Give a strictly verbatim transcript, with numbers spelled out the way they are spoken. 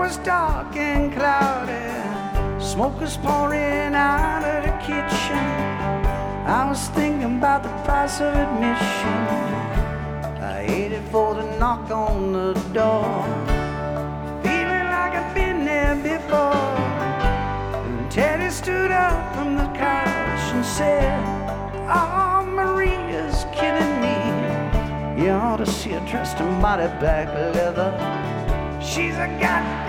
was dark and cloudy. Smoke was pouring out of the kitchen. I was thinking about the price of admission. I waited for the knock on the door, feeling like I've been there before. And Teddy stood up from the couch and said, "Oh, Maria's kidding me. You ought to see her dressed in body black leather. She's a goddamn